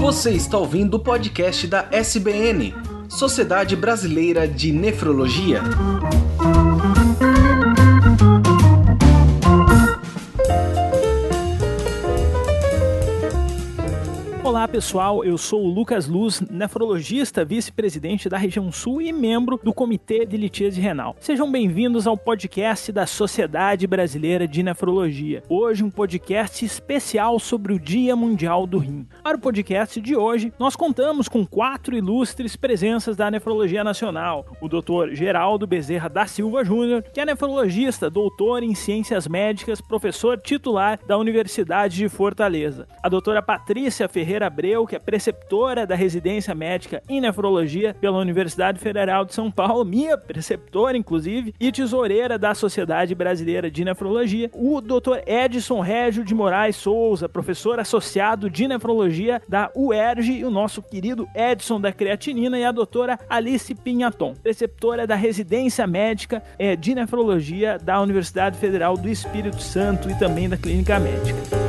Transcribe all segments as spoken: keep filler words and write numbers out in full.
Você está ouvindo o podcast da S B N, Sociedade Brasileira de Nefrologia. Olá pessoal, eu sou o Lucas Luz, nefrologista, vice-presidente da região sul e membro do Comitê de Litíase Renal. Sejam bem-vindos ao podcast da Sociedade Brasileira de Nefrologia. Hoje um podcast especial sobre o Dia Mundial do Rim. Para o podcast de hoje, nós contamos com quatro ilustres presenças da nefrologia nacional. O doutor Geraldo Bezerra da Silva Júnior, que é nefrologista, doutor em ciências médicas, professor titular da Universidade de Fortaleza. A doutora Patrícia Ferreira Abreu, que é preceptora da residência médica em nefrologia pela Universidade Federal de São Paulo, minha preceptora, inclusive, e tesoureira da Sociedade Brasileira de Nefrologia. O doutor Edson Régio de Moraes Souza, professor associado de nefrologia da U E R J, e o nosso querido Edson da creatinina, e a doutora Alice Pinhaton, preceptora da residência médica de nefrologia da Universidade Federal do Espírito Santo e também da Clínica Médica.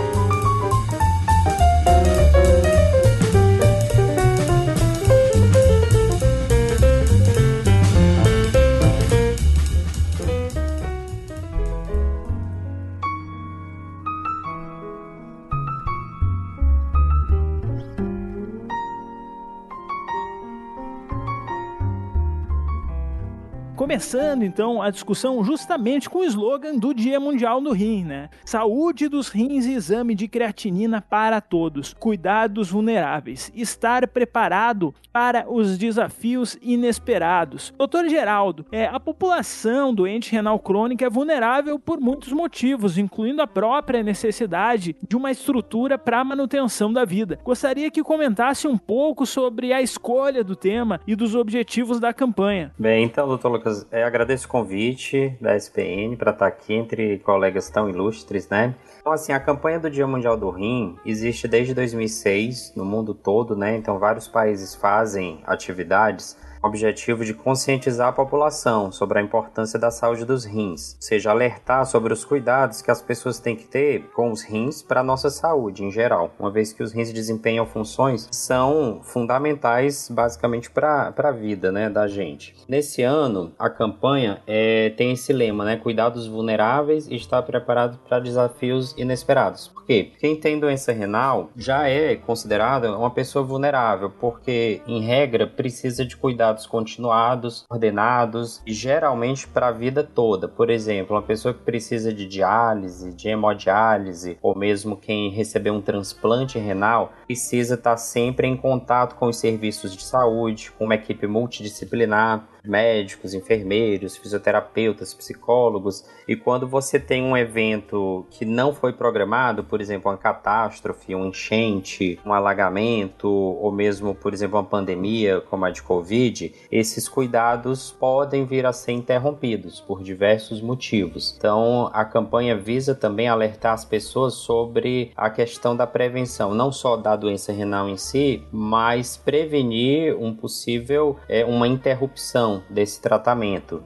Começando, então, a discussão justamente com o slogan do Dia Mundial do Rim, né? Saúde dos rins e exame de creatinina para todos. Cuidados vulneráveis. Estar preparado para os desafios inesperados. doutor Geraldo, é, a população doente renal crônica é vulnerável por muitos motivos, incluindo a própria necessidade de uma estrutura para a manutenção da vida. Gostaria que comentasse um pouco sobre a escolha do tema e dos objetivos da campanha. Bem, então, doutor Lucas, É, agradeço o convite da S P N para estar aqui entre colegas tão ilustres, né? Então, assim, a campanha do Dia Mundial do Rim existe desde dois mil e seis no mundo todo, né? Então, vários países fazem atividades com o objetivo de conscientizar a população sobre a importância da saúde dos rins, ou seja, alertar sobre os cuidados que as pessoas têm que ter com os rins para a nossa saúde em geral, uma vez que os rins desempenham funções que são fundamentais basicamente para a vida, né, da gente. Nesse ano, a campanha é, tem esse lema, né, cuidados vulneráveis e estar preparado para desafios inesperados. Por quê? Quem tem doença renal já é considerada uma pessoa vulnerável, porque, em regra, precisa de cuidados continuados, ordenados e geralmente para a vida toda. Por exemplo, uma pessoa que precisa de diálise, de hemodiálise, ou mesmo quem recebeu um transplante renal, precisa estar sempre em contato com os serviços de saúde, com uma equipe multidisciplinar, médicos, enfermeiros, fisioterapeutas, psicólogos. E quando você tem um evento que não foi programado, por exemplo, uma catástrofe, um enchente, um alagamento, ou mesmo, por exemplo, uma pandemia como a de Covid, esses cuidados podem vir a ser interrompidos por diversos motivos. Então, a campanha visa também alertar as pessoas sobre a questão da prevenção, não só da doença renal em si, mas prevenir um possível, é, uma interrupção desse tratamento.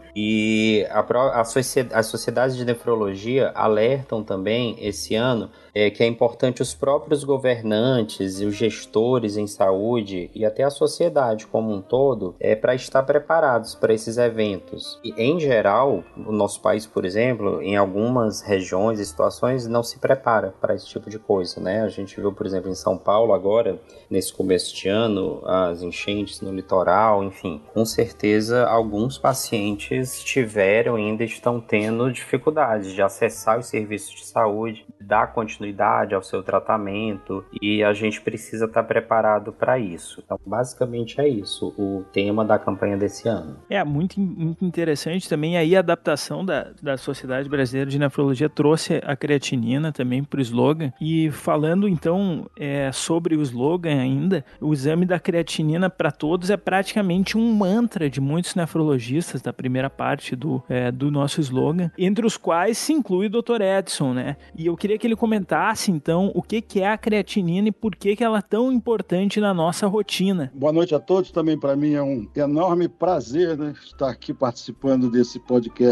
E a, a sociedade, as sociedades de nefrologia alertam também esse ano é, que é importante os próprios governantes e os gestores em saúde e até a sociedade como um todo é, para estar preparados para esses eventos. E, em geral, o nosso país, por exemplo, em algumas regiões e situações não se prepara para esse tipo de coisa, né? A gente viu, por exemplo, em São Paulo agora, nesse começo de ano, as enchentes no litoral, enfim, com certeza alguns pacientes tiveram e ainda estão tendo dificuldades de acessar os serviços de saúde, dar continuidade ao seu tratamento, e a gente precisa estar preparado para isso. Então, basicamente é isso o tema da campanha desse ano. É muito, muito interessante também aí a adaptação da, da Sociedade Brasileira de Nefrologia trouxe a creatinina também para o slogan. E falando então é, sobre o slogan ainda, o exame da creatinina para todos é praticamente um mantra de muitos nefrologistas da primeira parte do, é, do nosso slogan, entre os quais se inclui o doutor Edson, né? E eu queria que ele comentasse então o que, que é a creatinina e por que, que ela é tão importante na nossa rotina. Boa noite a todos, também para mim é um enorme prazer, né, estar aqui participando desse podcast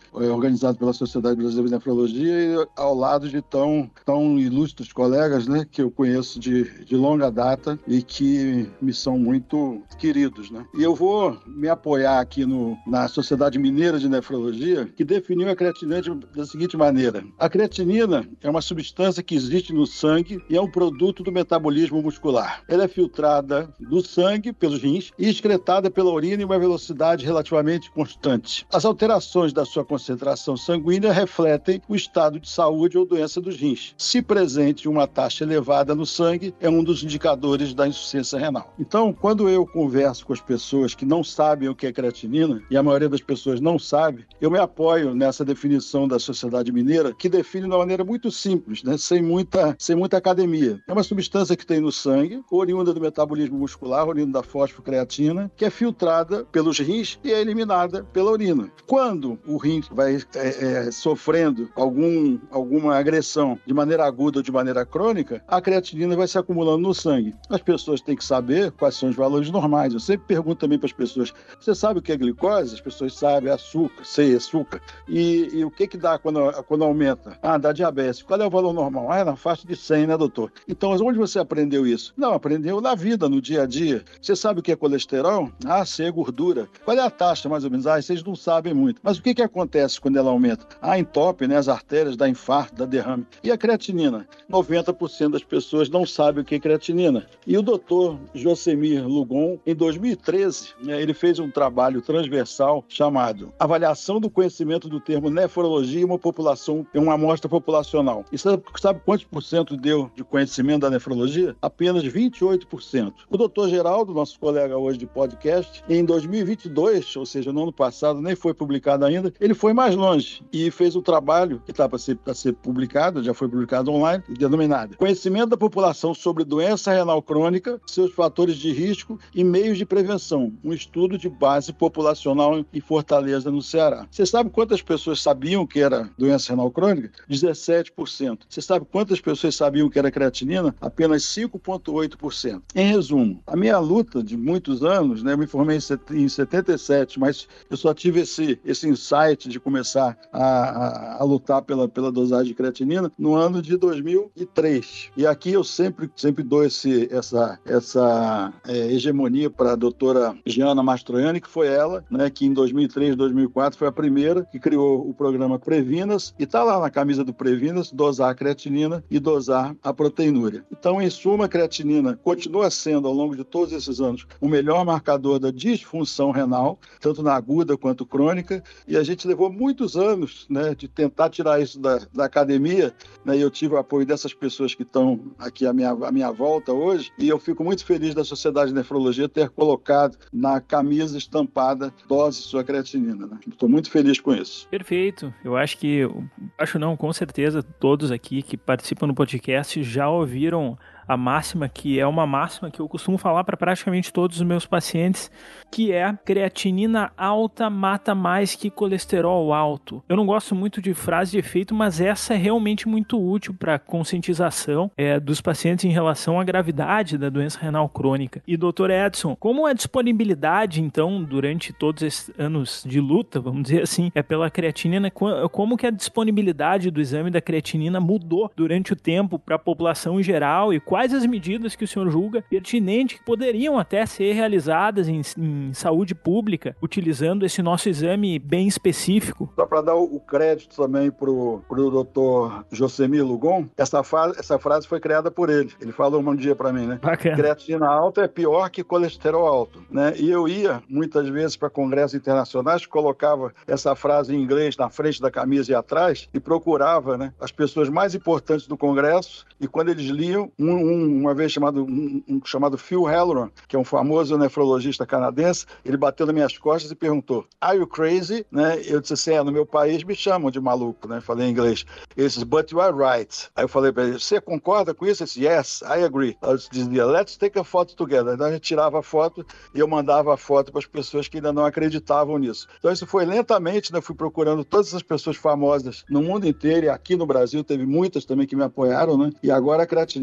organizado pela Sociedade Brasileira de Nefrologia, e ao lado de tão, tão ilustres colegas, né, que eu conheço de, de longa data e que me são muito queridos, né? E eu vou me apoiar aqui no, na Sociedade Mineira de Nefrologia, que definiu a creatinina da seguinte maneira: a creatinina é uma substância que existe no sangue e é um produto do metabolismo muscular. Ela é filtrada do sangue pelos rins e excretada pela urina em uma velocidade relativamente constante. As alterações da sua concentração sanguínea refletem o estado de saúde ou doença dos rins. Se presente uma taxa elevada no sangue, é um dos indicadores da insuficiência renal. Então, quando eu converso com as pessoas que não sabem o que é creatinina, e a maioria das pessoas não sabe, eu me apoio nessa definição da Sociedade Mineira, que define de uma maneira muito simples, né? sem, muita, sem muita academia. É uma substância que tem no sangue, oriunda do metabolismo muscular, oriunda da fosfocreatina, que é filtrada pelos rins e é eliminada pela urina. Quando o rim vai é, é, sofrendo algum, alguma agressão de maneira aguda ou de maneira crônica, a creatinina vai se acumulando no sangue. As pessoas têm que saber quais são os valores normais. Eu sempre pergunto também para as pessoas: você sabe o que é glicose? As pessoas sabem, é açúcar, sei, açúcar. E, e o que que dá quando, quando aumenta? Ah, dá diabetes. Qual é o valor normal? Ah, é na faixa de cem, né, doutor? Então, onde você aprendeu isso? Não, aprendeu na vida, no dia a dia. Você sabe o que é colesterol? Ah, sei, é gordura. Qual é a taxa, mais ou menos? Ah, vocês não sabem muito. Mas o que que acontece quando ela aumenta? Ah, entope, né, as artérias, dá infarto, dá derrame. E a creatinina? noventa por cento das pessoas não sabem o que é creatinina. E o doutor Josemir Lugon, em dois mil e treze, né, ele fez um trabalho transversal chamado Avaliação do Conhecimento do Termo Nefrologia em uma população, em uma amostra populacional. E sabe, sabe quantos por cento deu de conhecimento da nefrologia? Apenas vinte e oito por cento. O doutor Geraldo, nosso colega hoje de podcast, em dois mil e vinte e dois, ou seja, no ano passado, nem foi publicado ainda, ele foi mais longe e fez um trabalho que está para ser, para ser publicado, já foi publicado online, denominado Conhecimento da População sobre Doença Renal Crônica, seus fatores de risco e meios de prevenção, um estudo de base populacional em Fortaleza, no Ceará. Você sabe quantas pessoas sabiam que era doença renal crônica? dezessete por cento. Você sabe quantas pessoas sabiam que era creatinina? Apenas cinco vírgula oito por cento. Em resumo, a minha luta de muitos anos, né, eu me formei em setenta e sete, mas eu só tive esse, esse insight de começar a, a, a lutar pela, pela dosagem de creatinina no ano de dois mil e três. E aqui eu sempre, sempre dou esse, essa, essa é, hegemonia para a doutora Giana Mastroianni, que foi ela, né, que em dois mil e três, dois mil e quatro foi a primeira que criou o programa Previnas, e está lá na camisa do Previnas, dosar a creatinina e dosar a proteinúria. Então, em suma, a creatinina continua sendo, ao longo de todos esses anos, o melhor marcador da disfunção renal, tanto na aguda quanto crônica, e a gente levou muitos anos, né, de tentar tirar isso da, da academia, né, e eu tive o apoio dessas pessoas que estão aqui à minha, à minha volta hoje, e eu fico muito feliz da Sociedade de Nefrologia ter colocado na camisa estampada dose sua creatinina, né? Estou muito feliz com isso. Perfeito. Eu acho que, acho não, com certeza todos aqui que participam do podcast já ouviram a máxima, que é uma máxima que eu costumo falar para praticamente todos os meus pacientes, que é: creatinina alta mata mais que colesterol alto. Eu não gosto muito de frase de efeito, mas essa é realmente muito útil para conscientização é, dos pacientes em relação à gravidade da doença renal crônica. E doutor Edson, como a disponibilidade, então, durante todos esses anos de luta, vamos dizer assim, é pela creatinina, como que a disponibilidade do exame da creatinina mudou durante o tempo para a população em geral, e quais as medidas que o senhor julga pertinentes que poderiam até ser realizadas em, em saúde pública, utilizando esse nosso exame bem específico? Só para dar o crédito também para o doutor Josemir Lugon, essa, essa frase foi criada por ele. Ele falou um dia para mim, né? Bacana. Creatina alta é pior que colesterol alto, né? E eu ia muitas vezes para congressos internacionais, colocava essa frase em inglês na frente da camisa e atrás e procurava, né, as pessoas mais importantes do congresso, e quando eles liam, um, um, uma vez chamado, um, um chamado Phil Halloran, que é um famoso nefrologista canadense, ele bateu nas minhas costas e perguntou: "Are you crazy?" Né? Eu disse assim: é, no meu país me chamam de maluco, né? Falei em inglês. Ele disse: "But you are right." Aí eu falei para ele: "Você concorda com isso?" Ele disse: "Yes, I agree." Eu dizia: "Let's take a photo together." Então a gente tirava a foto e eu mandava a foto para as pessoas que ainda não acreditavam nisso. Então isso foi lentamente, né? Eu fui procurando todas essas pessoas famosas no mundo inteiro, e aqui no Brasil teve muitas também que me apoiaram, né? E agora a creatinina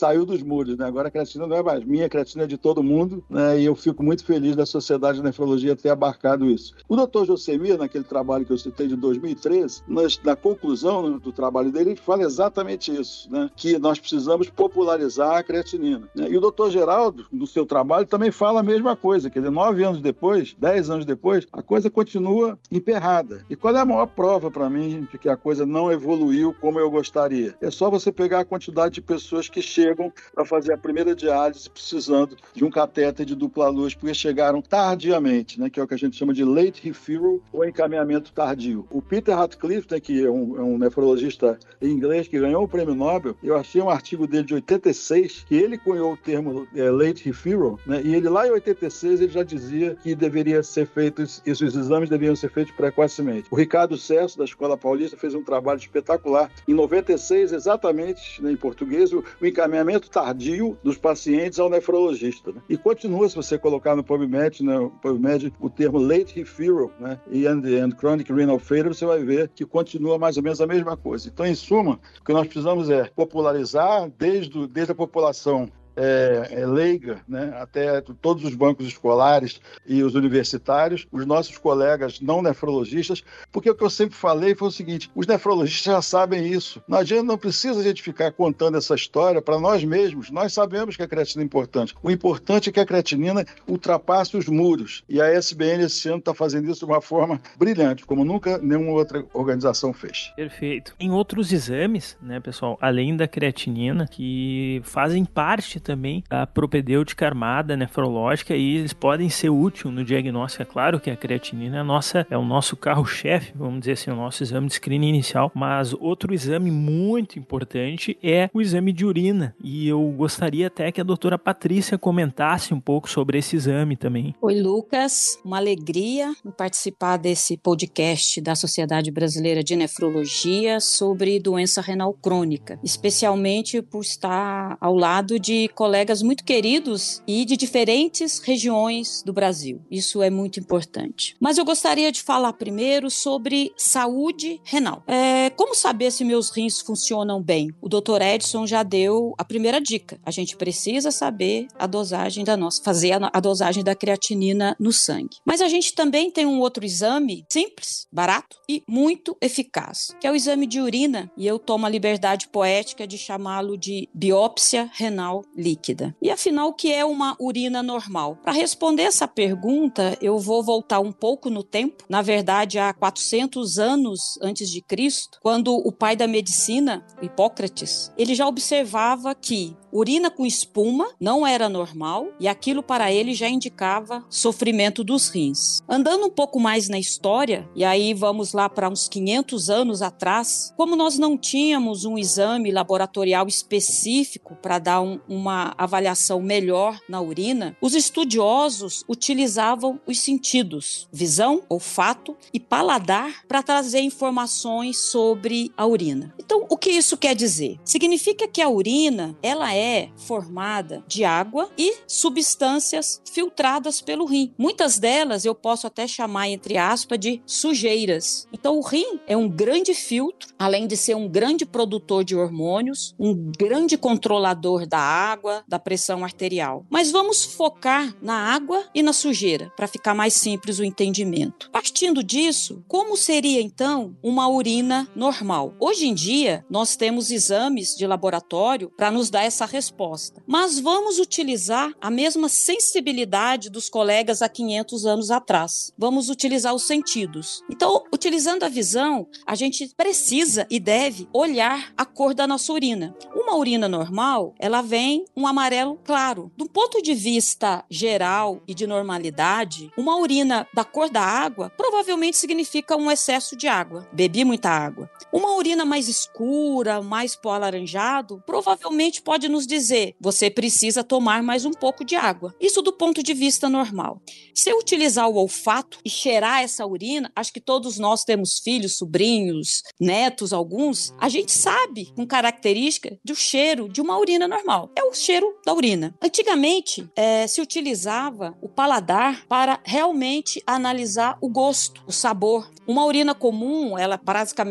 saiu dos muros, né? Agora a creatinina não é mais minha, a creatina é de todo mundo, né? E eu fico muito feliz da Sociedade de Nefrologia ter abarcado isso. O doutor Josemir, naquele trabalho que eu citei de dois mil e treze, nas, na conclusão do trabalho dele, ele fala exatamente isso, né? Que nós precisamos popularizar a creatinina, né? E o doutor Geraldo, no seu trabalho, também fala a mesma coisa, quer dizer, nove anos depois, dez anos depois, a coisa continua emperrada. E qual é a maior prova para mim de que a coisa não evoluiu como eu gostaria? É só você pegar a quantidade de pessoas que chegam para fazer a primeira diálise precisando de um catéter de dupla luz, porque chegaram tardiamente, né, que é o que a gente chama de late referral ou encaminhamento tardio. O Peter Ratcliffe, né, que é um, é um nefrologista inglês que ganhou o prêmio Nobel, eu achei um artigo dele de oitenta e seis, que ele cunhou o termo é, late referral, né, e ele lá em oitenta e seis ele já dizia que deveria ser feitos, esses exames deveriam ser feitos precocemente. O Ricardo Cesso, da Escola Paulista, fez um trabalho espetacular em noventa e seis, exatamente, né, em português, o, o encaminhamento tardio dos pacientes ao nefrologista, né? E continua, se você colocar no PubMed, né, o PubMed, o termo late referral, né, e and, and chronic renal failure, você vai ver que continua mais ou menos a mesma coisa. Então, em suma, o que nós precisamos é popularizar desde, desde a população É, é leiga, né, até todos os bancos escolares e os universitários, os nossos colegas não nefrologistas, porque o que eu sempre falei foi o seguinte: os nefrologistas já sabem isso. Não adianta, não precisa a gente ficar contando essa história para nós mesmos. Nós sabemos que a creatina é importante. O importante é que a creatinina ultrapasse os muros. E a S B N esse ano está fazendo isso de uma forma brilhante, como nunca nenhuma outra organização fez. Perfeito. Em outros exames, né, pessoal, além da creatinina, que fazem parte também a propedêutica armada nefrológica, e eles podem ser úteis no diagnóstico. É claro que a creatinina é, a nossa, é o nosso carro-chefe, vamos dizer assim, o nosso exame de screening inicial, mas outro exame muito importante é o exame de urina, e eu gostaria até que a doutora Patrícia comentasse um pouco sobre esse exame também. Oi, Lucas, uma alegria em participar desse podcast da Sociedade Brasileira de Nefrologia sobre doença renal crônica, especialmente por estar ao lado de colegas muito queridos e de diferentes regiões do Brasil. Isso é muito importante. Mas eu gostaria de falar primeiro sobre saúde renal. É, como saber se meus rins funcionam bem? O doutor Edson já deu a primeira dica. A gente precisa saber a dosagem da nossa, fazer a, a dosagem da creatinina no sangue. Mas a gente também tem um outro exame simples, barato e muito eficaz, que é o exame de urina, e eu tomo a liberdade poética de chamá-lo de biópsia renal líquida. E afinal, o que é uma urina normal? Para responder essa pergunta, eu vou voltar um pouco no tempo, na verdade há quatrocentos anos antes de Cristo, quando o pai da medicina, Hipócrates, ele já observava que urina com espuma não era normal e aquilo para ele já indicava sofrimento dos rins. Andando um pouco mais na história, e aí vamos lá para uns quinhentos anos atrás, como nós não tínhamos um exame laboratorial específico para dar um, uma avaliação melhor na urina, os estudiosos utilizavam os sentidos, visão, olfato e paladar, para trazer informações sobre a urina. Então, o que isso quer dizer? Significa que a urina, ela é é formada de água e substâncias filtradas pelo rim. Muitas delas eu posso até chamar, entre aspas, de sujeiras. Então o rim é um grande filtro, além de ser um grande produtor de hormônios, um grande controlador da água, da pressão arterial. Mas vamos focar na água e na sujeira, para ficar mais simples o entendimento. Partindo disso, como seria então uma urina normal? Hoje em dia, nós temos exames de laboratório para nos dar essa resposta. Mas vamos utilizar a mesma sensibilidade dos colegas há quinhentos anos atrás. Vamos utilizar os sentidos. Então, utilizando a visão, a gente precisa e deve olhar a cor da nossa urina. Uma urina normal, ela vem um amarelo claro. Do ponto de vista geral e de normalidade, uma urina da cor da água provavelmente significa um excesso de água. Bebi muita água. Uma urina mais escura, mais pó alaranjado, provavelmente pode nos dizer, você precisa tomar mais um pouco de água. Isso do ponto de vista normal. Se eu utilizar o olfato e cheirar essa urina, acho que todos nós temos filhos, sobrinhos, netos, alguns, a gente sabe com característica do cheiro de uma urina normal. É o cheiro da urina. Antigamente, é, se utilizava o paladar para realmente analisar o gosto, o sabor. Uma urina comum, ela basicamente não tem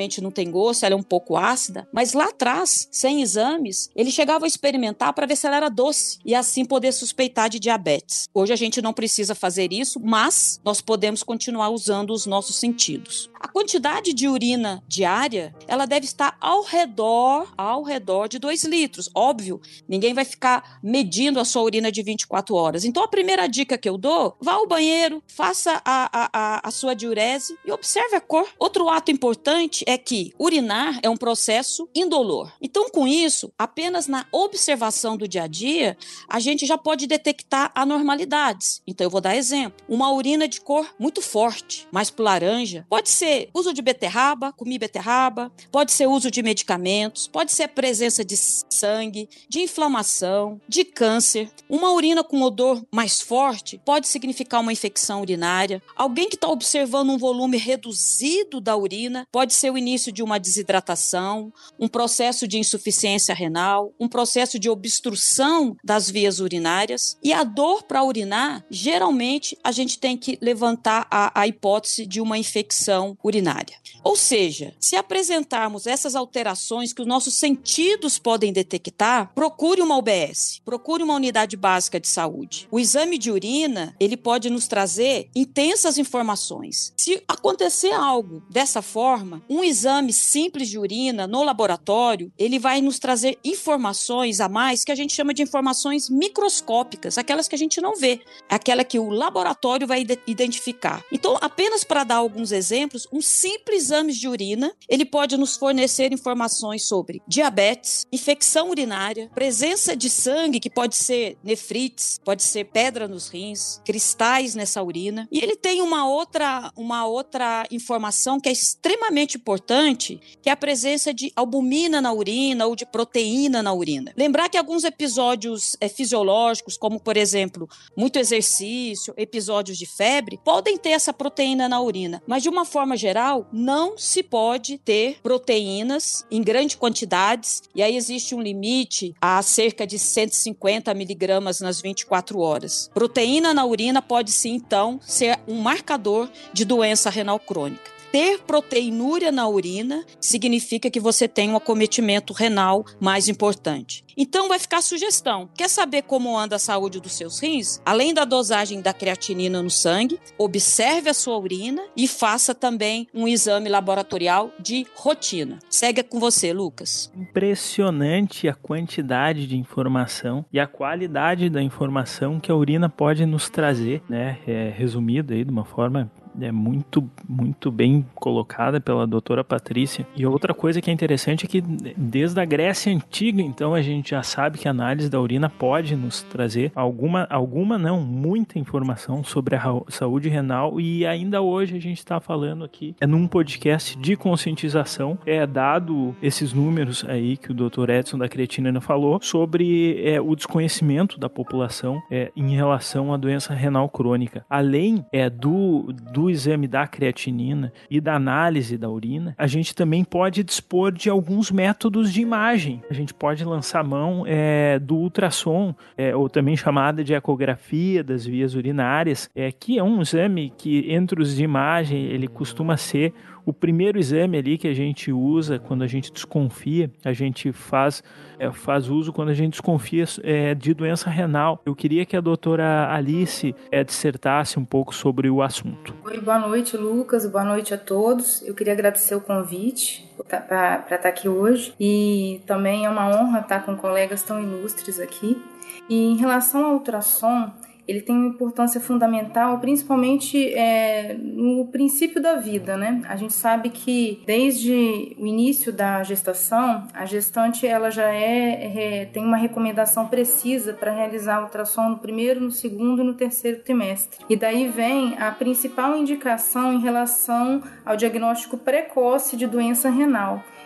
sem gosto, ela é um pouco ácida, mas lá atrás, sem exames, ele chegava a experimentar para ver se ela era doce e assim poder suspeitar de diabetes. Hoje a gente não precisa fazer isso, mas nós podemos continuar usando os nossos sentidos. A quantidade de urina diária, ela deve estar ao redor, ao redor de dois litros. Óbvio, ninguém vai ficar medindo a sua urina de vinte e quatro horas. Então, a primeira dica que eu dou, vá ao banheiro, faça a, a, a, a sua diurese e observe a cor. Outro ato importante é que urinar é um processo indolor. Então, com isso, apenas na observação do dia a dia, a gente já pode detectar anormalidades. Então, eu vou dar exemplo. Uma urina de cor muito forte, mais pro laranja, pode ser uso de beterraba, comi beterraba, pode ser uso de medicamentos, pode ser presença de sangue, de inflamação, de câncer. Uma urina com odor mais forte pode significar uma infecção urinária. Alguém que está observando um volume reduzido da urina pode ser o início de uma desidratação, um processo de insuficiência renal, um processo de obstrução das vias urinárias. E a dor para urinar, geralmente a gente tem que levantar a, a hipótese de uma infecção urinária. Ou seja, se apresentarmos essas alterações que os nossos sentidos podem detectar, procure uma U B S, procure uma unidade básica de saúde. O exame de urina, ele pode nos trazer intensas informações. Se acontecer algo dessa forma, um exame simples de urina no laboratório, ele vai nos trazer informações a mais que a gente chama de informações microscópicas, aquelas que a gente não vê, aquela que o laboratório vai identificar. Então, apenas para dar alguns exemplos, um simples exame de urina, ele pode nos fornecer informações sobre diabetes, infecção urinária, presença de sangue, que pode ser nefrites, pode ser pedra nos rins, cristais nessa urina. E ele tem uma outra, uma outra informação que é extremamente importante, que é a presença de albumina na urina ou de proteína na urina. Lembrar que alguns episódios é, fisiológicos, como, por exemplo, muito exercício, episódios de febre, podem ter essa proteína na urina, mas de uma forma geral, não se pode ter proteínas em grandes quantidades, e aí existe um limite a cerca de cento e cinquenta miligramas nas vinte e quatro horas. Proteína na urina pode sim, então, ser um marcador de doença renal crônica. Ter proteinúria na urina significa que você tem um acometimento renal mais importante. Então vai ficar a sugestão. Quer saber como anda a saúde dos seus rins? Além da dosagem da creatinina no sangue, observe a sua urina e faça também um exame laboratorial de rotina. Segue com você, Lucas. Impressionante a quantidade de informação e a qualidade da informação que a urina pode nos trazer, né? É, resumido aí de uma forma é muito, muito bem colocada pela doutora Patrícia. E outra coisa que é interessante é que desde a Grécia Antiga, então, a gente já sabe que a análise da urina pode nos trazer alguma, alguma não, muita informação sobre a saúde renal, e ainda hoje a gente está falando aqui, é num podcast de conscientização, é dado esses números aí que o doutor Edson da creatinina falou, sobre é, o desconhecimento da população é, em relação à doença renal crônica. Além é, do, do do exame da creatinina e da análise da urina, a gente também pode dispor de alguns métodos de imagem. A gente pode lançar mão é, do ultrassom, é, ou também chamada de ecografia das vias urinárias, é, que é um exame que, entre os de imagem, ele costuma ser o primeiro exame ali que a gente usa quando a gente desconfia, a gente faz, é, faz uso quando a gente desconfia é, de doença renal. Eu queria que a doutora Alice é, dissertasse um pouco sobre o assunto. Oi, boa noite, Lucas, boa noite a todos. Eu queria agradecer o convite para estar aqui hoje, e também é uma honra estar com colegas tão ilustres aqui. E em relação ao ultrassom, ele tem uma importância fundamental, principalmente é, no princípio da vida, né? A gente sabe que desde o início da gestação, a gestante ela já é, é tem uma recomendação precisa para realizar ultrassom no primeiro, no segundo e no terceiro trimestre. E daí vem a principal indicação em relação ao diagnóstico precoce de doença renal.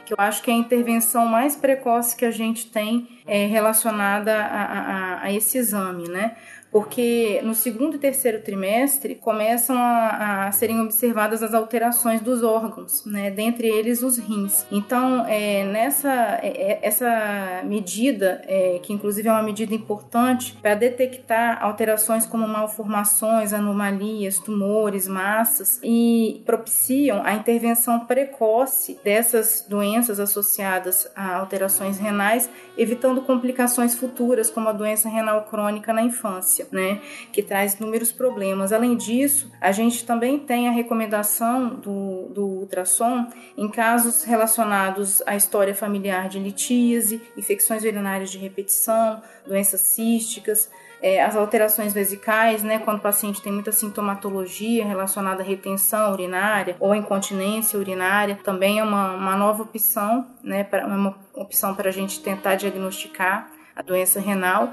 que eu acho que é a intervenção mais precoce que a gente tem é, relacionada a, a, a esse exame, né? Porque no segundo e terceiro trimestre começam a, a serem observadas as alterações dos órgãos, né? Dentre eles os rins. Então, é, nessa é, essa medida, é, que inclusive é uma medida importante para detectar alterações como malformações, anomalias, tumores, massas, e propiciam a intervenção precoce dessas doenças associadas a alterações renais, evitando complicações futuras, como a doença renal crônica na infância, né, que traz inúmeros problemas. Além disso, a gente também tem a recomendação do, do ultrassom em casos relacionados à história familiar de litíase, infecções urinárias de repetição, doenças císticas, é, as alterações vesicais, né, quando o paciente tem muita sintomatologia relacionada à retenção urinária ou incontinência urinária, também é uma, uma nova opção, né, pra, uma opção para a gente tentar diagnosticar a doença renal.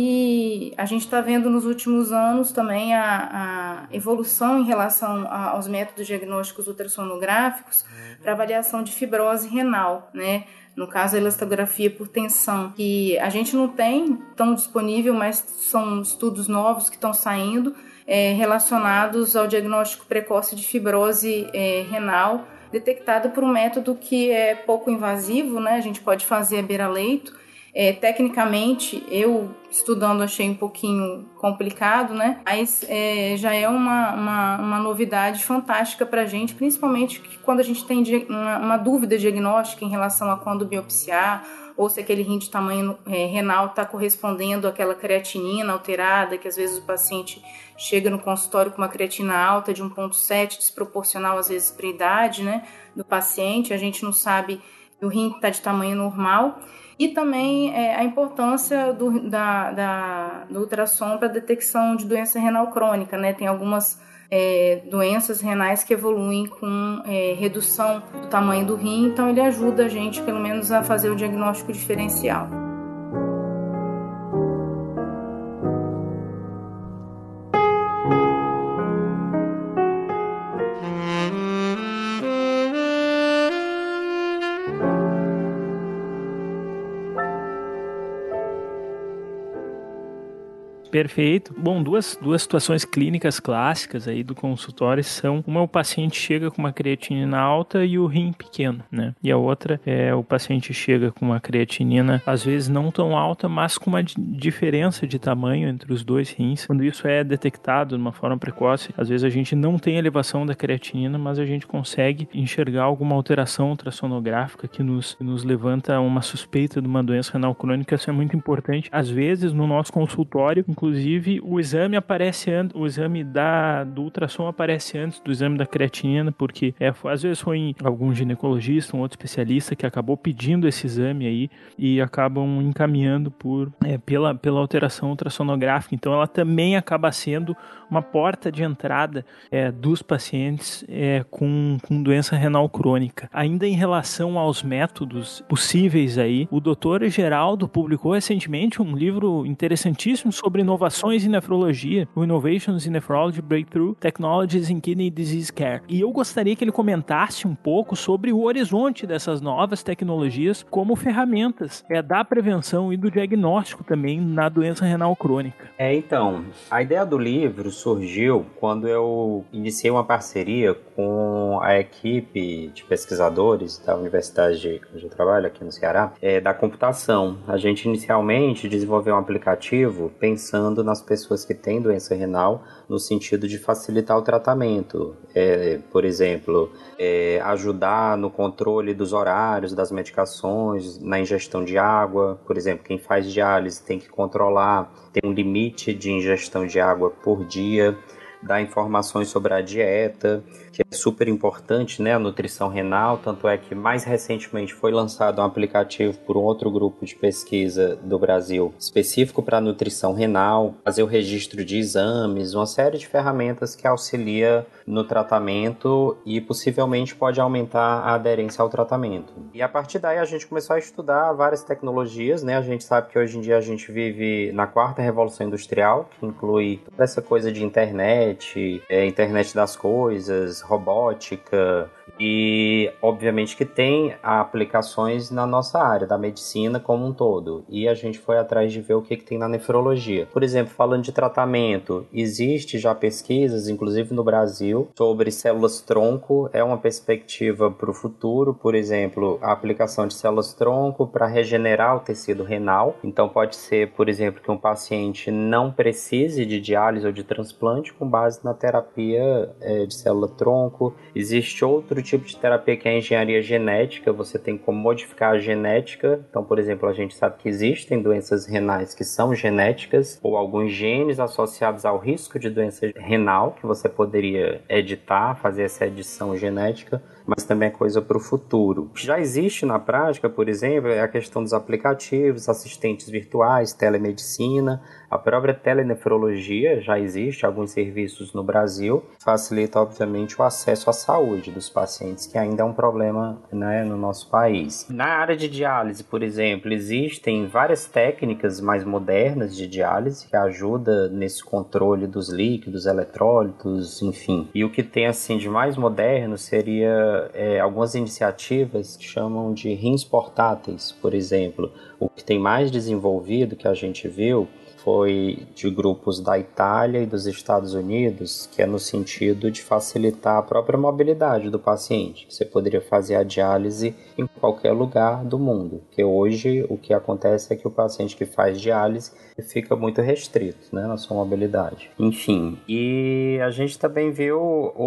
E a gente está vendo nos últimos anos também a, a evolução em relação a, aos métodos diagnósticos ultrassonográficos para avaliação de fibrose renal, né? No caso, a elastografia por tensão, que a gente não tem tão disponível, mas são estudos novos que estão saindo é, relacionados ao diagnóstico precoce de fibrose é, renal, detectado por um método que é pouco invasivo, né? A gente pode fazer a beira-leito. É, tecnicamente, eu estudando achei um pouquinho complicado, né? Mas é, já é uma, uma, uma novidade fantástica para a gente, principalmente quando a gente tem uma, uma dúvida diagnóstica em relação a quando biopsiar, ou se aquele rim de tamanho é, renal está correspondendo àquela creatinina alterada, que às vezes o paciente chega no consultório com uma creatina alta de um vírgula sete, desproporcional às vezes para a idade, né, do paciente. A gente não sabe que o rim está de tamanho normal. E também é, a importância do, da, da, do ultrassom para a detecção de doença renal crônica, né? Tem algumas é, doenças renais que evoluem com é, redução do tamanho do rim, então ele ajuda a gente, pelo menos, a fazer o diagnóstico diferencial. Perfeito. Bom, duas, duas situações clínicas clássicas aí do consultório são: uma, o paciente chega com uma creatinina alta e o rim pequeno, né? E a outra é o paciente chega com uma creatinina às vezes não tão alta, mas com uma diferença de tamanho entre os dois rins. Quando isso é detectado de uma forma precoce, às vezes a gente não tem elevação da creatinina, mas a gente consegue enxergar alguma alteração ultrassonográfica que nos, que nos levanta uma suspeita de uma doença renal crônica. Isso é muito importante. Às vezes, no nosso consultório, inclusive, o exame aparece antes, o exame da, do ultrassom aparece antes do exame da creatinina, porque é, às vezes foi algum ginecologista, um outro especialista que acabou pedindo esse exame aí e acabam encaminhando por, é, pela, pela alteração ultrassonográfica. Então, ela também acaba sendo uma porta de entrada é, dos pacientes é, com, com doença renal crônica. Ainda em relação aos métodos possíveis aí, o doutor Geraldo publicou recentemente um livro interessantíssimo sobre inovações em nefrologia, o Innovations in Nephrology Breakthrough Technologies in Kidney Disease Care. E eu gostaria que ele comentasse um pouco sobre o horizonte dessas novas tecnologias como ferramentas é, da prevenção e do diagnóstico também na doença renal crônica. É, então, a ideia do livro surgiu quando eu iniciei uma parceria com a equipe de pesquisadores da Universidade onde eu trabalho, aqui no Ceará, é, da computação. A gente inicialmente desenvolveu um aplicativo pensando nas pessoas que têm doença renal no sentido de facilitar o tratamento. É, por exemplo, é, ajudar no controle dos horários, das medicações, na ingestão de água. Por exemplo, quem faz diálise tem que controlar, tem um limite de ingestão de água por dia, dar informações sobre a dieta, que é super importante, né, a nutrição renal, tanto é que mais recentemente foi lançado um aplicativo por um outro grupo de pesquisa do Brasil específico para nutrição renal, fazer o registro de exames, uma série de ferramentas que auxilia no tratamento e possivelmente pode aumentar a aderência ao tratamento. E a partir daí a gente começou a estudar várias tecnologias, né, a gente sabe que hoje em dia a gente vive na quarta revolução industrial, que inclui toda essa coisa de internet, é, internet das coisas, robótica, E, obviamente, que tem aplicações na nossa área, da medicina como um todo. E a gente foi atrás de ver o que, que tem na nefrologia. Por exemplo, falando de tratamento, existe já pesquisas, inclusive no Brasil, sobre células-tronco. É uma perspectiva para o futuro. Por exemplo, a aplicação de células-tronco para regenerar o tecido renal. Então, pode ser, por exemplo, que um paciente não precise de diálise ou de transplante com base na terapia é, de célula-tronco. Existe outro tipo de terapia que é a engenharia genética. Você tem como modificar a genética. Então, por exemplo, a gente sabe que existem doenças renais que são genéticas ou alguns genes associados ao risco de doença renal que você poderia editar, fazer essa edição genética, mas também é coisa para o futuro. Já existe na prática, por exemplo, é a questão dos aplicativos, assistentes virtuais, telemedicina, a própria telenefrologia já existe, alguns serviços no Brasil, facilita, obviamente, o acesso à saúde dos pacientes, que ainda é um problema, né, no nosso país. Na área de diálise, por exemplo, existem várias técnicas mais modernas de diálise que ajudam nesse controle dos líquidos, eletrólitos, enfim. E o que tem, assim, de mais moderno seria é, algumas iniciativas que chamam de rins portáteis, por exemplo. O que tem mais desenvolvido, que a gente viu, foi de grupos da Itália e dos Estados Unidos, que é no sentido de facilitar a própria mobilidade do paciente. Você poderia fazer a diálise em qualquer lugar do mundo, porque hoje o que acontece é que o paciente que faz diálise fica muito restrito, né, na sua mobilidade. Enfim, e a gente também viu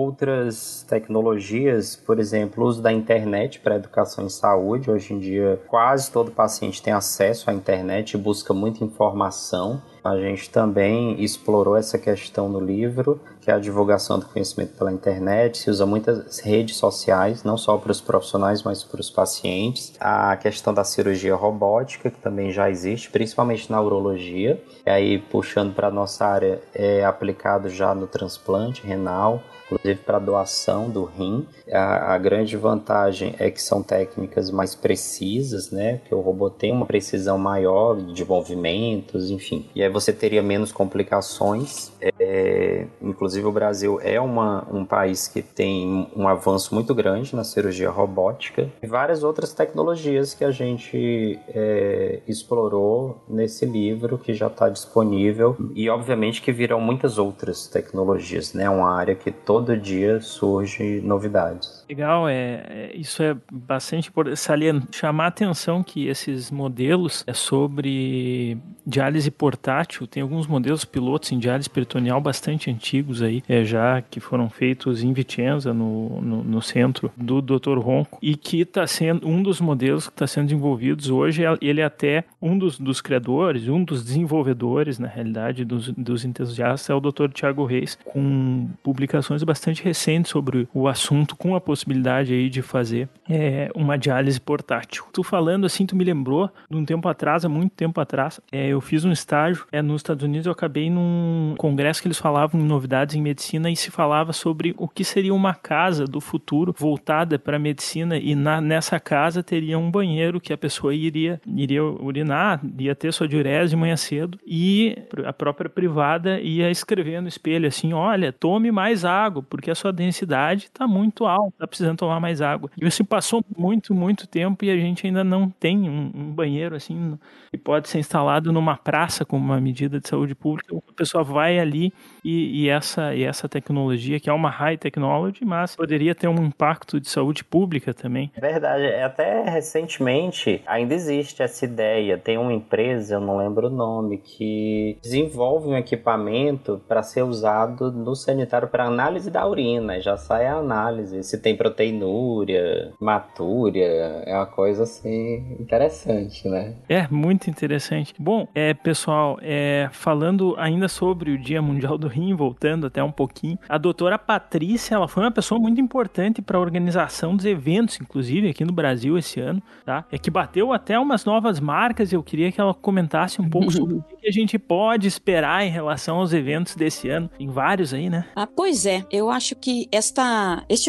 outras tecnologias, por exemplo, o uso da internet para educação em saúde. Hoje em dia, quase todo paciente tem acesso à internet e busca muita informação. A gente também explorou essa questão no livro, que é a divulgação do conhecimento pela internet. Se usa muitas redes sociais, não só para os profissionais, mas para os pacientes. A questão da cirurgia robótica, que também já existe, principalmente na urologia. E aí, puxando para a nossa área, é aplicado já no transplante renal, inclusive para doação do rim. A, a grande vantagem é que são técnicas mais precisas, né? Que o robô tem uma precisão maior de movimentos, enfim. E aí você teria menos complicações. É, inclusive o Brasil é uma, um país que tem um avanço muito grande na cirurgia robótica. E várias outras tecnologias que a gente é, explorou nesse livro, que já está disponível. E obviamente que virão muitas outras tecnologias, né? Uma área que todo dia surge novidades. Legal, é, é, isso é bastante importante salientar, chamar a atenção que esses modelos é sobre diálise portátil. Tem alguns modelos pilotos em diálise peritoneal bastante antigos aí, é, já que foram feitos em Vicenza, no, no, no centro do doutor Ronco, e que está sendo um dos modelos que está sendo desenvolvidos hoje. Ele é até um dos, dos criadores, um dos desenvolvedores, na realidade, dos, dos entusiastas, é o doutor Tiago Reis, com publicações bastante recentes sobre o assunto, com a possibilidade aí de fazer é, uma diálise portátil. Tu falando assim, tu me lembrou de um tempo atrás, há muito tempo atrás, é, eu fiz um estágio é, nos Estados Unidos. Eu acabei num congresso que eles falavam em novidades em medicina, e se falava sobre o que seria uma casa do futuro voltada para a medicina, e na, nessa casa teria um banheiro que a pessoa iria, iria urinar, ia ter sua diurese de manhã cedo, e a própria privada ia escrever no espelho assim: olha, tome mais água, porque a sua densidade está muito alta, está precisando tomar mais água. E isso passou muito, muito tempo, e a gente ainda não tem um, um banheiro assim que pode ser instalado numa praça como uma medida de saúde pública. A pessoa vai ali e, e, essa, e essa tecnologia, que é uma high technology, mas poderia ter um impacto de saúde pública também. Verdade, até recentemente ainda existe essa ideia. Tem uma empresa, eu não lembro o nome, que desenvolve um equipamento para ser usado no sanitário para análise da urina. Já sai a análise, se tem proteinúria, hematúria, é uma coisa assim interessante, né? É, muito interessante. Bom, é, pessoal, é, falando ainda sobre o Dia Mundial do Rim, voltando até um pouquinho, a doutora Patrícia, ela foi uma pessoa muito importante para a organização dos eventos, inclusive aqui no Brasil esse ano, tá? É que bateu até umas novas marcas, e eu queria que ela comentasse um pouco sobre o que a gente pode esperar em relação aos eventos desse ano. Tem vários aí, né? Ah, pois é, eu acho que esta, este formato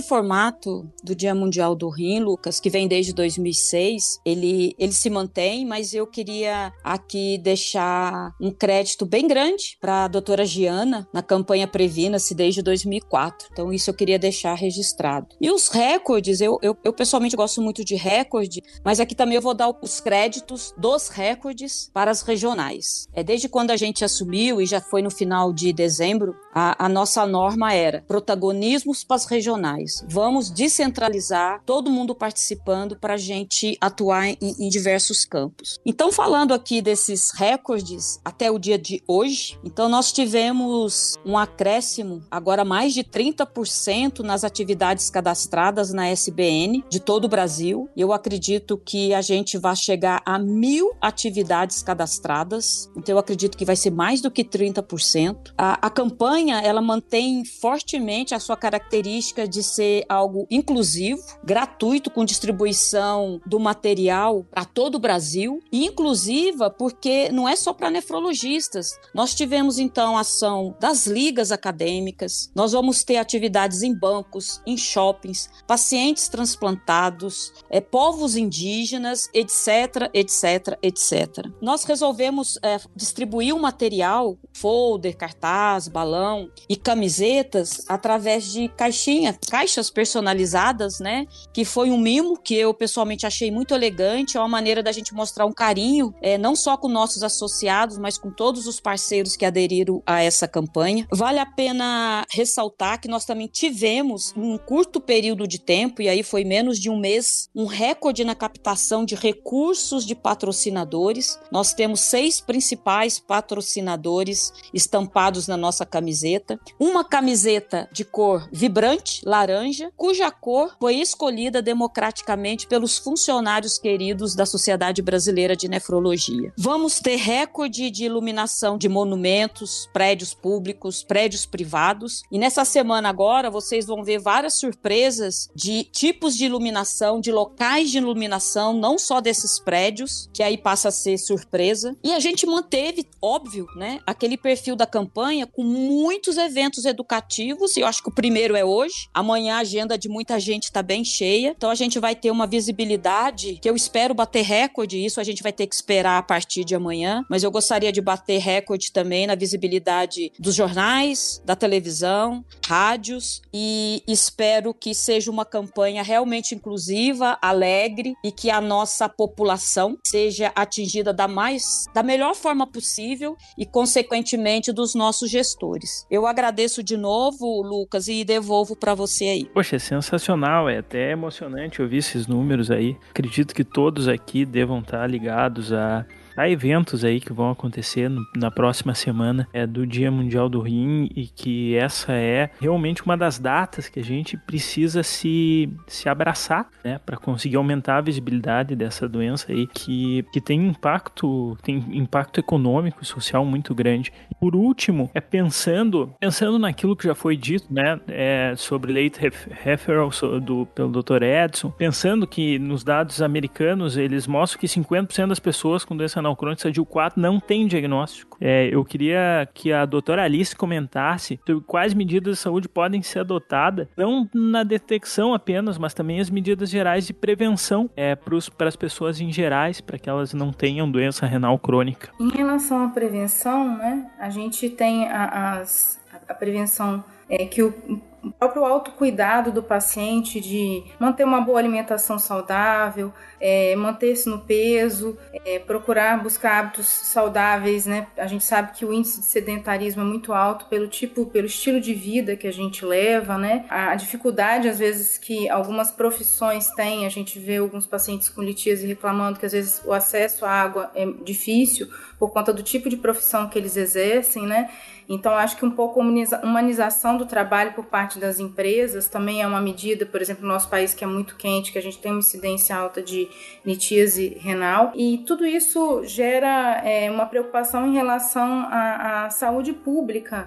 formato do Dia Mundial do Rim, Lucas, que vem desde dois mil e seis, ele, ele se mantém, mas eu queria aqui deixar um crédito bem grande para a doutora Giana, na campanha Previna-se desde dois mil e quatro. Então, isso eu queria deixar registrado. E os recordes, eu, eu, eu pessoalmente gosto muito de recorde, mas aqui também eu vou dar os créditos dos recordes para as regionais. É, desde quando a gente assumiu, e já foi no final de dezembro, a, a nossa norma era protagonismos para as regionais. Vamos descentralizar, todo mundo participando para a gente atuar em, em diversos campos. Então, falando aqui desses recordes até o dia de hoje, então nós tivemos um acréscimo, agora mais de trinta por cento nas atividades cadastradas na S B N de todo o Brasil. Eu acredito que a gente vai chegar a mil atividades cadastradas, então eu acredito que vai ser mais do que trinta por cento. A, a campanha, ela mantém fortemente a sua característica de ser algo inclusivo, gratuito, com distribuição do material para todo o Brasil, e inclusiva porque não é só para nefrologistas. Nós tivemos então a ação das ligas acadêmicas, nós vamos ter atividades em bancos, em shoppings, pacientes transplantados, é, povos indígenas, etc, etc, etcétera. Nós resolvemos é, distribuir o material, folder, cartaz, balão e camisetas através de caixinha, caixas personalizadas, né? Que foi um mimo que eu pessoalmente achei muito elegante, é uma maneira da gente mostrar um carinho, é, não só com nossos associados, mas com todos os parceiros que aderiram a essa campanha. Vale a pena ressaltar que nós também tivemos, em um curto período de tempo, e aí foi menos de um mês, um recorde na captação de recursos de patrocinadores. Nós temos seis principais patrocinadores estampados na nossa camiseta. Uma camiseta de cor vibrante, laranja, cuja cor foi escolhida democraticamente pelos funcionários queridos da Sociedade Brasileira de Nefrologia. Vamos ter recorde de iluminação de monumentos, prédios públicos, prédios privados. E nessa semana agora, vocês vão ver várias surpresas de tipos de iluminação, de locais de iluminação, não só desses prédios, que aí passa a ser surpresa. E a gente manteve, óbvio, né, aquele perfil da campanha com muitos eventos educativos, e eu acho que o primeiro é hoje. Amanhã a agenda de muita gente está bem cheia, então a gente vai ter uma visibilidade que eu espero bater recorde, isso a gente vai ter que esperar a partir de amanhã, mas eu gostaria de bater recorde também na visibilidade dos jornais, da televisão, rádios, e espero que seja uma campanha realmente inclusiva, alegre, e que a nossa população seja atingida da mais, da melhor forma possível e, consequentemente, dos nossos gestores. Eu agradeço de novo, Lucas, e devolvo para você aí. Poxa, é sensacional, é até emocionante ouvir esses números aí. Acredito que todos aqui devam estar ligados a Há eventos aí que vão acontecer no, na próxima semana é, do Dia Mundial do Rim, e que essa é realmente uma das datas que a gente precisa se, se abraçar, né, para conseguir aumentar a visibilidade dessa doença aí, que, que tem impacto, tem impacto econômico e social muito grande. Por último, é pensando, pensando naquilo que já foi dito, né, é, sobre late referral do, pelo doutor Edson, pensando que nos dados americanos eles mostram que cinquenta por cento das pessoas com doença renal crônica estadio quatro não tem diagnóstico. É, eu queria que a doutora Alice comentasse sobre quais medidas de saúde podem ser adotadas, não na detecção apenas, mas também as medidas gerais de prevenção é, para as pessoas em gerais, para que elas não tenham doença renal crônica. Em relação à prevenção, né, a gente tem a, as, a prevenção é, que o O próprio autocuidado do paciente, de manter uma boa alimentação saudável, é, manter-se no peso, é, procurar buscar hábitos saudáveis, né? A gente sabe que o índice de sedentarismo é muito alto pelo tipo, pelo estilo de vida que a gente leva, né? A dificuldade, às vezes, que algumas profissões têm, a gente vê alguns pacientes com litíase reclamando que, às vezes, o acesso à água é difícil por conta do tipo de profissão que eles exercem, né? Então, acho que um pouco a humanização do trabalho por parte das empresas também é uma medida, por exemplo, no nosso país que é muito quente, que a gente tem uma incidência alta de litíase renal, e tudo isso gera é, uma preocupação em relação à, à saúde pública,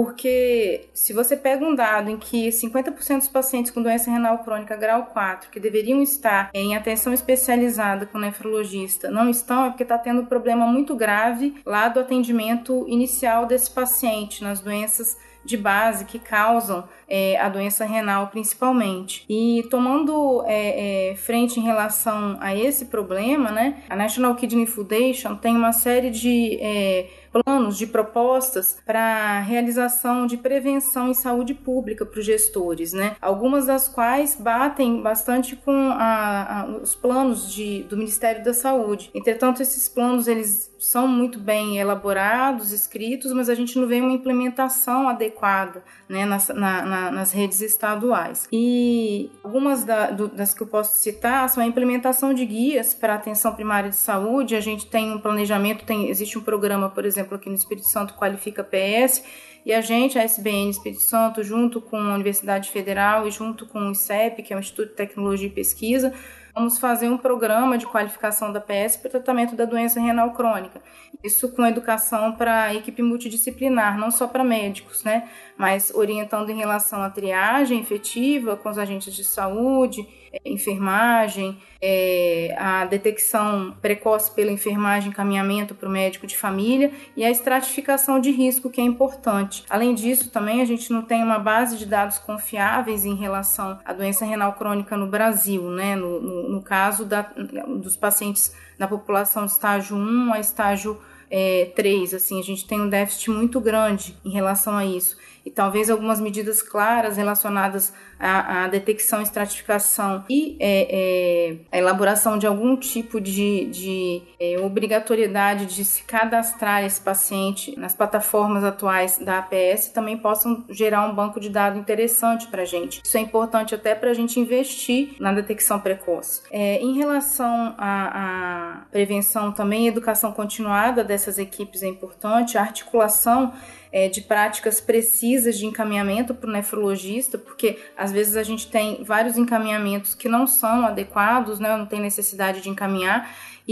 porque se você pega um dado em que cinquenta por cento dos pacientes com doença renal crônica grau quatro, que deveriam estar em atenção especializada com nefrologista, não estão, é porque está tendo um problema muito grave lá do atendimento inicial desse paciente, nas doenças de base que causam é, a doença renal principalmente. E tomando é, é, frente em relação a esse problema, né, a National Kidney Foundation tem uma série de é, planos, de propostas para a realização de prevenção em saúde pública para os gestores, né? Algumas das quais batem bastante com a, a, os planos de, do Ministério da Saúde. Entretanto, esses planos eles são muito bem elaborados, escritos, mas a gente não vê uma implementação adequada, né, nas, na, na, nas redes estaduais. E algumas da, do, das que eu posso citar são a implementação de guias para a atenção primária de saúde. A gente tem um planejamento, tem, existe um programa, por exemplo, aqui no Espírito Santo, Qualifica P S, e a gente, a S B N Espírito Santo, junto com a Universidade Federal e junto com o I C E P, que é o Instituto de Tecnologia e Pesquisa, vamos fazer um programa de qualificação da P S para o tratamento da doença renal crônica. Isso com educação para a equipe multidisciplinar, não só para médicos, né? Mas orientando em relação à triagem efetiva com os agentes de saúde, enfermagem, é, a detecção precoce pela enfermagem, encaminhamento para o médico de família e a estratificação de risco, que é importante. Além disso, também a gente não tem uma base de dados confiáveis em relação à doença renal crônica no Brasil, né? No, no, no caso da, dos pacientes na população de estágio um a estágio é, três, assim, a gente tem um déficit muito grande em relação a isso. E talvez algumas medidas claras relacionadas à, à detecção, estratificação e é, é, a elaboração de algum tipo de, de é, obrigatoriedade de se cadastrar esse paciente nas plataformas atuais da A P S também possam gerar um banco de dados interessante para a gente. Isso é importante até para a gente investir na detecção precoce. É, em relação à, à prevenção também, educação continuada dessas equipes é importante, a articulação É, de práticas precisas de encaminhamento para o nefrologista, porque às vezes a gente tem vários encaminhamentos que não são adequados, né, não tem necessidade de encaminhar,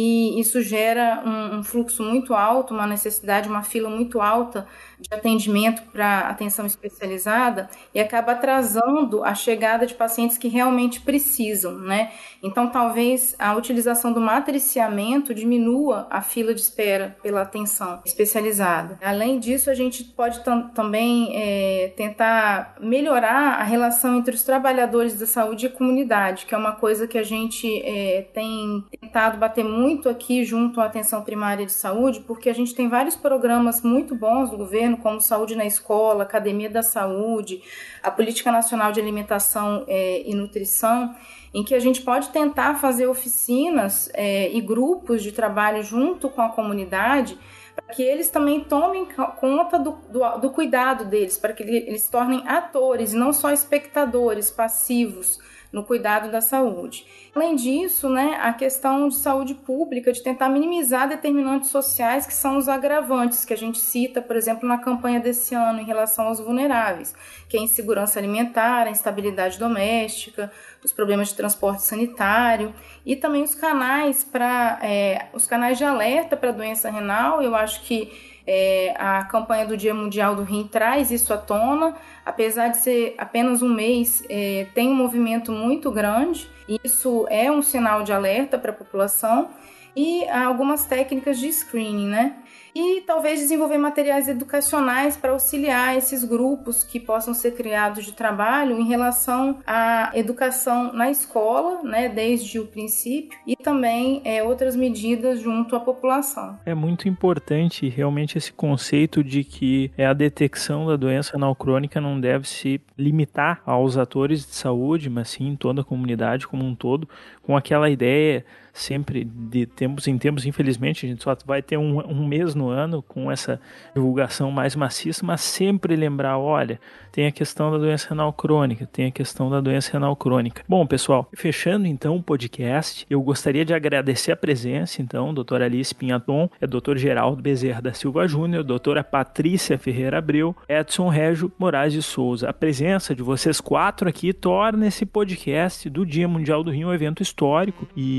e isso gera um, um fluxo muito alto, uma necessidade, uma fila muito alta de atendimento para atenção especializada e acaba atrasando a chegada de pacientes que realmente precisam, né? Então, talvez a utilização do matriciamento diminua a fila de espera pela atenção especializada. Além disso, a gente pode tam- também é, tentar melhorar a relação entre os trabalhadores da saúde e a comunidade, que é uma coisa que a gente é, tem tentado bater muito aqui junto à atenção primária de saúde, porque a gente tem vários programas muito bons do governo, como Saúde na Escola, Academia da Saúde, a Política Nacional de Alimentação é, e Nutrição, em que a gente pode tentar fazer oficinas é, e grupos de trabalho junto com a comunidade, para que eles também tomem conta do, do, do cuidado deles, para que eles se tornem atores e não só espectadores passivos no cuidado da saúde. Além disso, né, a questão de saúde pública, de tentar minimizar determinantes sociais que são os agravantes que a gente cita, por exemplo, na campanha desse ano em relação aos vulneráveis, que é a insegurança alimentar, a instabilidade doméstica, os problemas de transporte sanitário e também os canais para é, os canais de alerta para a doença renal. Eu acho que É, a campanha do Dia Mundial do Rim traz isso à tona, apesar de ser apenas um mês, é, tem um movimento muito grande, e isso é um sinal de alerta para a população, e há algumas técnicas de screening, né? E talvez desenvolver materiais educacionais para auxiliar esses grupos que possam ser criados de trabalho em relação à educação na escola, né, desde o princípio, e também é, outras medidas junto à população. É muito importante realmente esse conceito de que a detecção da doença renal crônica não deve se limitar aos atores de saúde, mas sim toda a comunidade como um todo, com aquela ideia sempre de tempos em tempos, infelizmente a gente só vai ter um, um mês no ano com essa divulgação mais maciça, mas sempre lembrar, olha, tem a questão da doença renal crônica, tem a questão da doença renal crônica. Bom, pessoal, fechando então o podcast, eu gostaria de agradecer a presença, então, doutora Alice Pinhaton, é doutor Geraldo Bezerra da Silva Júnior, doutora Patrícia Ferreira Abreu, Edson Régio Moraes de Souza. A presença de vocês quatro aqui torna esse podcast do Dia Mundial do Rim um evento histórico, e eu estou emocionado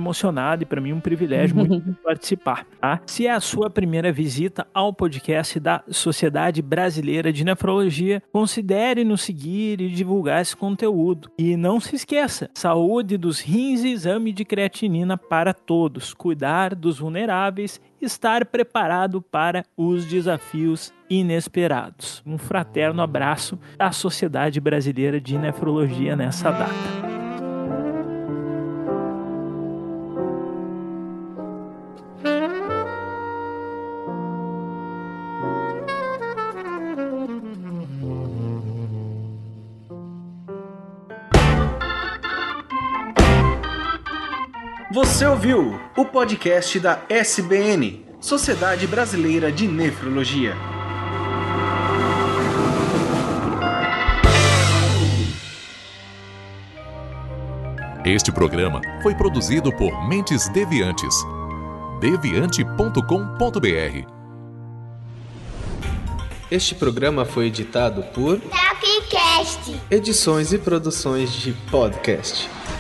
emocionado e para mim um privilégio muito participar. Tá? Se é a sua primeira visita ao podcast da Sociedade Brasileira de Nefrologia, considere nos seguir e divulgar esse conteúdo. E não se esqueça, saúde dos rins e exame de creatinina para todos, cuidar dos vulneráveis, estar preparado para os desafios inesperados. Um fraterno abraço da Sociedade Brasileira de Nefrologia nessa data. Você ouviu o podcast da S B N, Sociedade Brasileira de Nefrologia. Este programa foi produzido por Mentes Deviantes. deviante ponto com ponto b r. Este programa foi editado por Tapcast. Edições e Produções de Podcast.